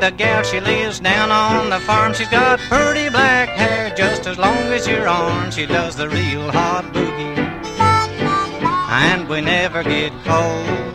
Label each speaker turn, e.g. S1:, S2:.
S1: the gal, she lives down on the farm. She's got pretty black hair just as long as your arm. She does the real hot boogie, and we never get cold.